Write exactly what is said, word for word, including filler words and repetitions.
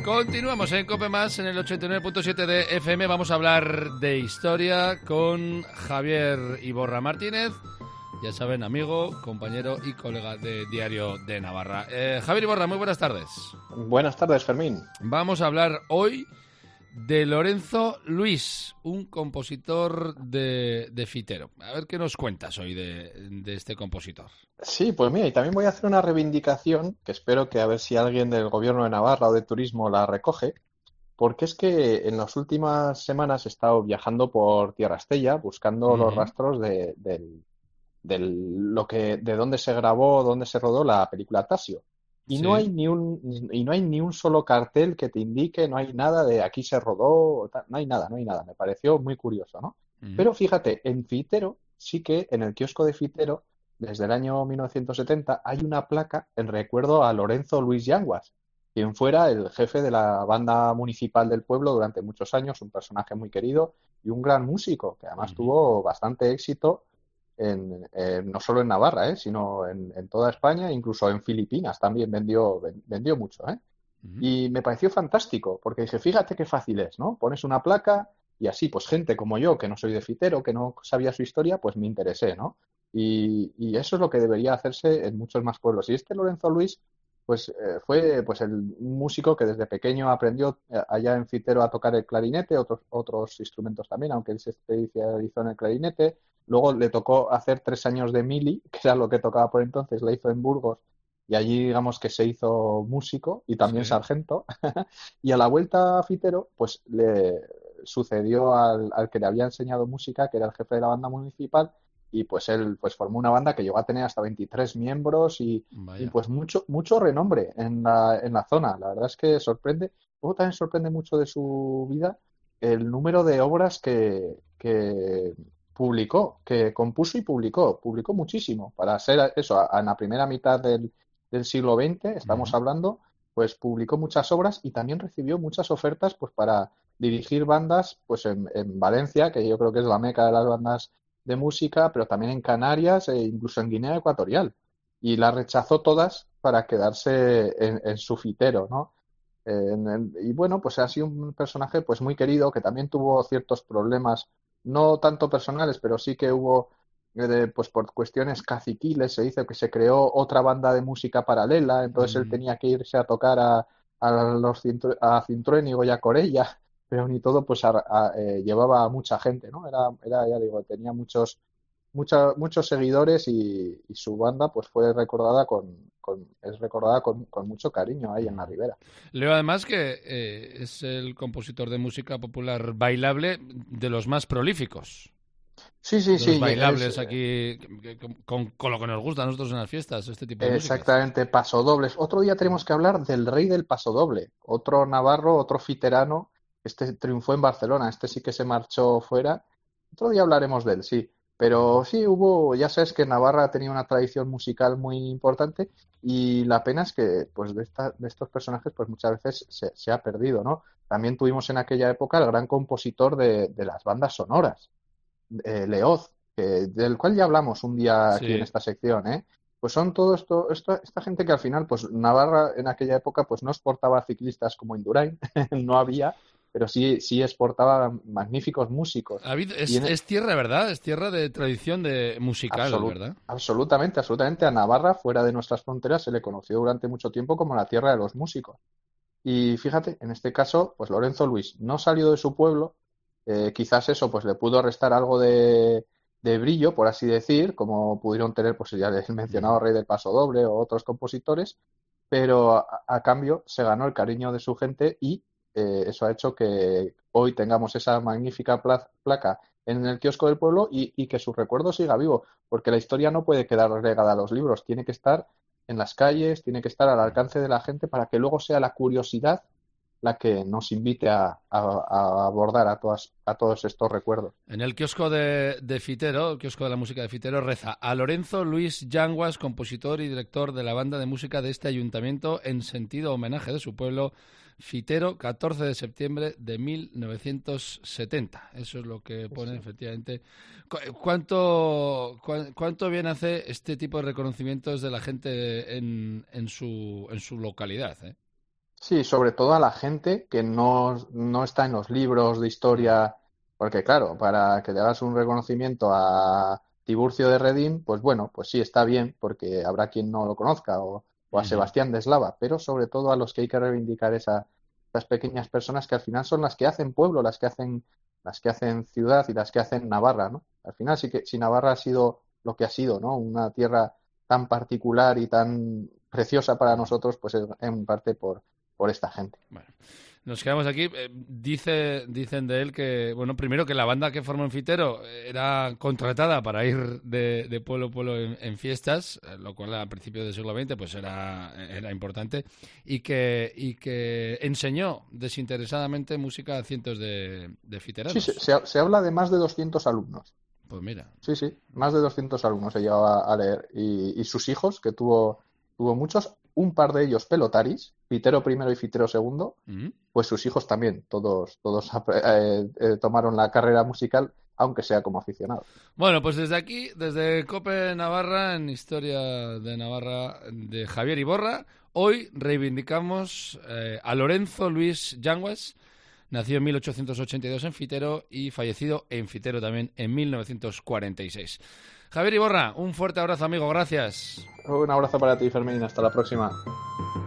Continuamos en Cope Más, en el ochenta y nueve punto siete de F M. Vamos a hablar de historia con Javier Iborra Martínez. Ya saben, amigo, compañero y colega de Diario de Navarra. Eh, Javier Iborra, muy buenas tardes. Buenas tardes, Fermín. Vamos a hablar hoy de Lorenzo Luis, un compositor de, de Fitero. A ver qué nos cuentas hoy de, de este compositor. Sí, pues mira, y también voy a hacer una reivindicación que espero que a ver si alguien del Gobierno de Navarra o de Turismo la recoge, porque es que en las últimas semanas he estado viajando por Tierra Estella buscando Uh-huh. los rastros de, del, del, lo que, de dónde se grabó, dónde se rodó la película Tasio. Y Sí. no hay ni un y no hay ni un solo cartel que te indique, no hay nada de aquí se rodó, no hay nada, no hay nada. Me pareció muy curioso, ¿no? Uh-huh. Pero fíjate, en Fitero sí que en el kiosco de Fitero desde el año mil novecientos setenta hay una placa en recuerdo a Lorenzo Luis Yanguas, quien fuera el jefe de la banda municipal del pueblo durante muchos años, un personaje muy querido y un gran músico que además uh-huh. tuvo bastante éxito. En, eh, no solo en Navarra, eh, sino en, en toda España, incluso en Filipinas también vendió, vendió mucho. ¿eh? Uh-huh. Y me pareció fantástico, porque dije, fíjate qué fácil es, ¿no? Pones una placa y así, pues gente como yo, que no soy de Fitero, que no sabía su historia, pues me interesé, ¿no? Y, y eso es lo que debería hacerse en muchos más pueblos. Y este Lorenzo Luis, pues eh, fue pues el músico que desde pequeño aprendió eh, allá en Fitero a tocar el clarinete, otros, otros instrumentos también, aunque él se especializó en el clarinete. Luego le tocó hacer tres años de mili, que era lo que tocaba por entonces, la hizo en Burgos, y allí digamos que se hizo músico y también sí. sargento. Y a la vuelta a Fitero, pues le sucedió al, al que le había enseñado música, que era el jefe de la banda municipal, y pues él pues formó una banda que llegó a tener hasta veintitrés miembros y, y pues mucho mucho renombre en la, en la zona. La verdad es que sorprende. Luego también sorprende mucho de su vida el número de obras que... que publicó, que compuso y publicó, publicó muchísimo, para ser eso, en la primera mitad del, del siglo veinte, estamos uh-huh. hablando, pues publicó muchas obras y también recibió muchas ofertas pues para dirigir bandas pues en, en Valencia, que yo creo que es la meca de las bandas de música, pero también en Canarias e incluso en Guinea Ecuatorial, y las rechazó todas para quedarse en, en su Fitero, ¿no? En el, y bueno, pues ha sido un personaje pues muy querido, que también tuvo ciertos problemas no tanto personales, pero sí que hubo, eh, pues por cuestiones caciquiles, se dice que se creó otra banda de música paralela, entonces mm. él tenía que irse a tocar a, a los Cintru- a Cintruénigo y a Corella, pero ni todo, pues a, a, eh, llevaba a mucha gente, ¿no? Era, era ya digo, tenía muchos mucha, muchos seguidores y, y su banda pues fue recordada con, con es recordada con, con mucho cariño ahí en la Ribera. Leo además que eh, es el compositor de música popular bailable de los más prolíficos. Sí, sí, los sí. bailables es, aquí con, con lo que nos gusta a nosotros en las fiestas, este tipo de Exactamente, músicas. pasodobles. Otro día tenemos que hablar del rey del pasodoble, otro navarro, otro fiterano. Este triunfó en Barcelona, este sí que se marchó fuera. Otro día hablaremos de él, sí. Pero sí, hubo, ya sabes que Navarra tenía una tradición musical muy importante y la pena es que pues de, esta, de estos personajes pues muchas veces se, se ha perdido, ¿no? También tuvimos en aquella época el gran compositor de, de las bandas sonoras, eh, Leoz, que, del cual ya hablamos un día aquí sí. en esta sección, ¿eh? Pues son todo esto, esto, esta gente que al final, pues Navarra en aquella época pues no exportaba ciclistas como Indurain, no había, pero sí, sí exportaba magníficos músicos. Es, en... es tierra, ¿verdad? Es tierra de tradición de musical, Absolut, ¿verdad? Absolutamente, absolutamente. A Navarra, fuera de nuestras fronteras, se le conoció durante mucho tiempo como la tierra de los músicos. Y fíjate, en este caso, pues Lorenzo Luis no salió de su pueblo, eh, quizás eso pues le pudo restar algo de, de brillo, por así decir, como pudieron tener, pues ya el mencionado Rey del Paso Doble o otros compositores, pero a, a cambio se ganó el cariño de su gente y Eh, eso ha hecho que hoy tengamos esa magnífica pla- placa en el kiosco del pueblo y, y que su recuerdo siga vivo, porque la historia no puede quedar relegada a los libros, tiene que estar en las calles, tiene que estar al alcance de la gente para que luego sea la curiosidad la que nos invite a, a, a abordar a, todas, a todos estos recuerdos. En el kiosco de, de Fitero, el kiosco de la música de Fitero, reza a Lorenzo Luis Yanguas, compositor y director de la banda de música de este ayuntamiento, en sentido homenaje de su pueblo, Fitero, catorce de septiembre de mil novecientos setenta. Eso es lo que pone, sí. efectivamente. ¿Cuánto, ¿Cuánto bien hace este tipo de reconocimientos de la gente en, en, su, en su localidad, eh? Sí, sobre todo a la gente que no, no está en los libros de historia, porque claro, para que le hagas un reconocimiento a Tiburcio de Redín, pues bueno, pues sí está bien, porque habrá quien no lo conozca, o, o a Ujú. Sebastián de Eslava, pero sobre todo a los que hay que reivindicar esa, esas pequeñas personas que al final son las que hacen pueblo, las que hacen, las que hacen ciudad y las que hacen Navarra, ¿no? Al final sí que si Navarra ha sido lo que ha sido, ¿no? Una tierra tan particular y tan preciosa para nosotros, pues es en parte por por esta gente. Bueno, nos quedamos aquí. Eh, dice, dicen de él que, bueno, primero que la banda que formó en Fitero era contratada para ir de, de pueblo a pueblo en, en fiestas, eh, lo cual a principios del siglo veinte pues era, era importante, y que, y que enseñó desinteresadamente música a cientos de, de Sí, se, fiteranos. se, se habla de más de doscientos alumnos. Pues mira. Sí, sí, más de doscientos alumnos se llevaba a leer. Y, y sus hijos, que tuvo, tuvo muchos, un par de ellos pelotaris, Fitero primero y Fitero segundo, ¿Mm? pues sus hijos también, todos, todos eh, eh, tomaron la carrera musical, aunque sea como aficionados. Bueno, pues desde aquí, desde Cope Navarra, en Historia de Navarra de Javier Iborra, hoy reivindicamos eh, a Lorenzo Luis Yanguas, nacido en mil ochocientos ochenta y dos en Fitero y fallecido en Fitero también en mil novecientos cuarenta y seis. Javier Iborra, un fuerte abrazo, amigo, gracias. Un abrazo para ti, Fermín, hasta la próxima.